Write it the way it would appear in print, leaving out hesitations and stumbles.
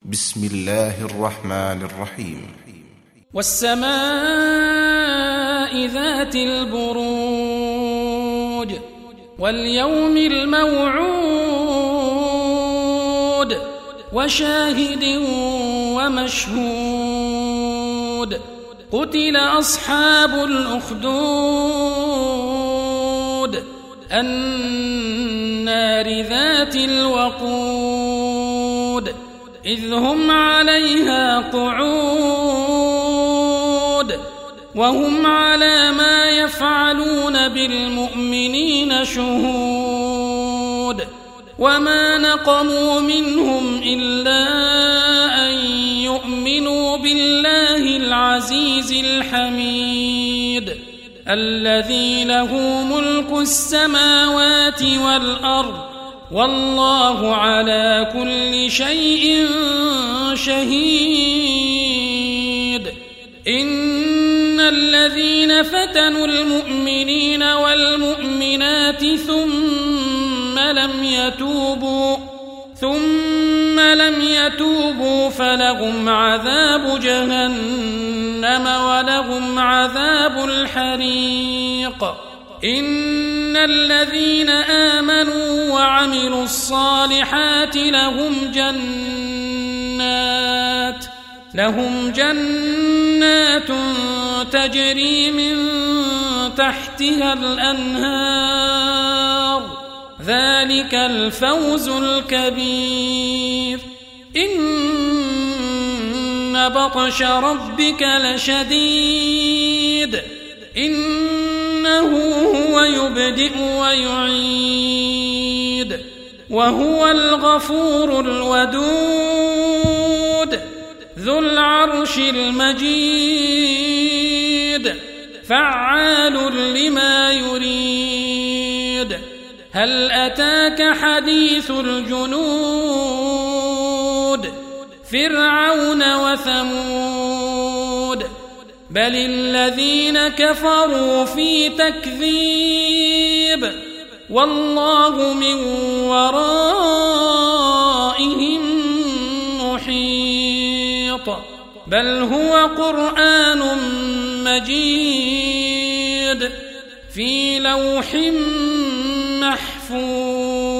بسم الله الرحمن الرحيم. والسماء ذات البروج واليوم الموعود وشاهد ومشهود قتل أصحاب الأخدود النار ذات الوقود إذ هم عليها قعود وهم على ما يفعلون بالمؤمنين شهود وما نقموا منهم إلا أن يؤمنوا بالله العزيز الحميد الذي له ملك السماوات والأرض والله على كل شيء شهيد. إن الذين فتنوا المؤمنين والمؤمنات ثم لم يتوبوا فلهم عذاب جهنم ولهم عذاب الحريق. إن الذين آمنوا وعملوا الصالحات لهم جنات تجري من تحتها الأنهار ذلك الفوز الكبير. إن بطش ربك لشديد إنه هو يبدئ ويعيد وهو الغفور الودود ذو العرش المجيد فعال لما يريد. هل أتاك حديث الجنود فرعون وثمود بل الذين كفروا في تكذيب والله من ورائهم محيط بل هو قرآن مجيد في لوح محفوظ.